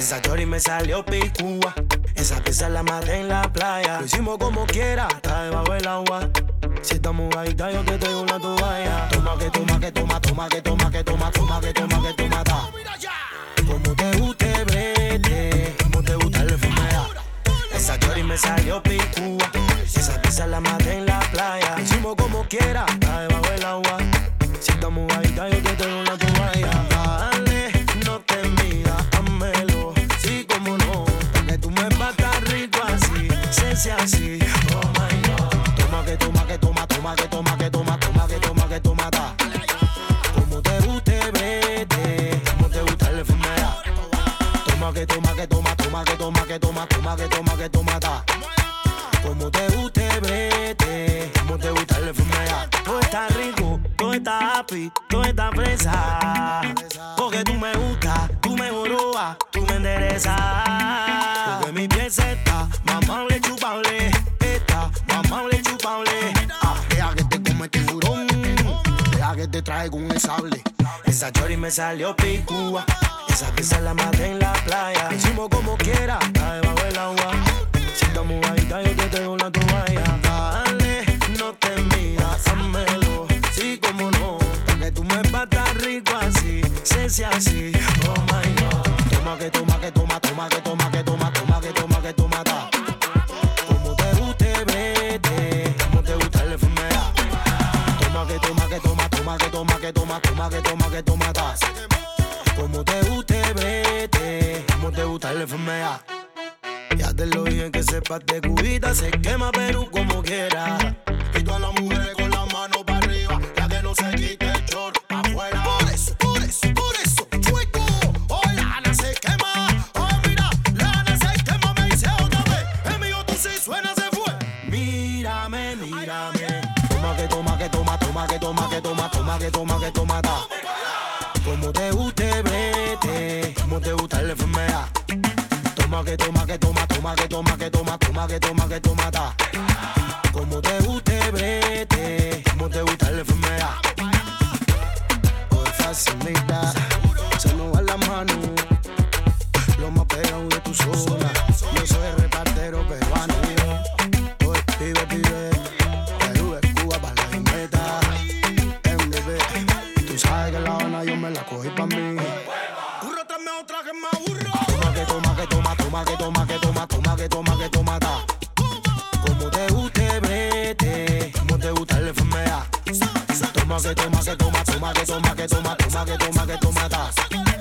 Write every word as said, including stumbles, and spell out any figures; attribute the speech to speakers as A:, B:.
A: Esa chori me salió picúa. Esa pieza la maté en la playa. Lo hicimos como quiera, está debajo del agua. Si estamos ahorita yo te traigo una toalla. Toma que toma que toma, toma que toma que toma, toma que toma que toma, ta. Como te guste, vete. Como te gusta el fumea. Esa chori me salió picúa. Esa pieza la maté en la playa. Lo hicimos como quiera, está debajo del agua. Si estamos ahorita yo te traigo una toalla. Dale, no te midas, házmelo. Sí, como no. Porque tú me patas rico así. Se sea así. Oh my God. Toma que toma que toma, toma que toma que toma, toma que toma que toma, ta. Como te guste, vete. Como te gusta el fumea. Toma que toma que toma, toma que toma que toma, toma que toma que toma, ta. Como te guste, vete. Como te gusta el fumea. Todo está rico, todo está happy, todo está fresa. Porque tú me gustas, tú me jorobas, tú me enderezas. Porque mi piel se está mamable, chupable. Está mamable, chupable. Ah, deja que te come tiburón. Deja que te trae con el sable. Esa chori me salió picúa. Esa pieza la maté en la playa. Hicimos como quiera, está debajo del agua. Si estamos ahorita yo te traigo una toalla. Dale, no te midas, házmelo. Sí, como no. Porque tú me patas rico así. Se sea así. Oh my God. Toma que toma que toma, toma que toma que toma, toma que toma que toma, ta. Como te guste, vete. Como te gusta el fumea. Toma que toma que toma, toma que toma que toma, toma que toma que toma, ta. Como te guste, vete. Como te gusta el fumea. Ya te lo dije que sepas de cubita, se quema Perú como quiera.
B: Y todas las mujeres con la mano para arriba, ya que no se quite el short afuera. Por eso, por eso, por eso, chueco. Hoy la Ana se quema. Oh, mira, la Ana se quema, me dice otra vez. El mío tú sí suena, se fue.
A: Mírame, mírame. Toma que toma que toma, toma que toma que toma, toma que toma que toma, ta. Como te guste, vete. Como te gusta el fumea. Toma que toma que toma, toma que toma que toma, toma que toma que toma, ta. Como te guste, vete. Como te gusta el fumea. Por facilita, se nos va la mano. Lo más pegado de tu zona. Yo soy repartero peruano. Pues pibe, pibe. Perú es Cuba para la meta. M D B. Tú sabes que la Habana yo me la cogí pa' mí.
B: Burro, tráeme otra que más burro.
A: Toma que toma que toma, toma que toma que toma, toma que toma que toma, ta. Como te guste, vete. Como te gusta el fumea. Toma que toma que toma, toma que toma que toma, toma que toma que toma, ta.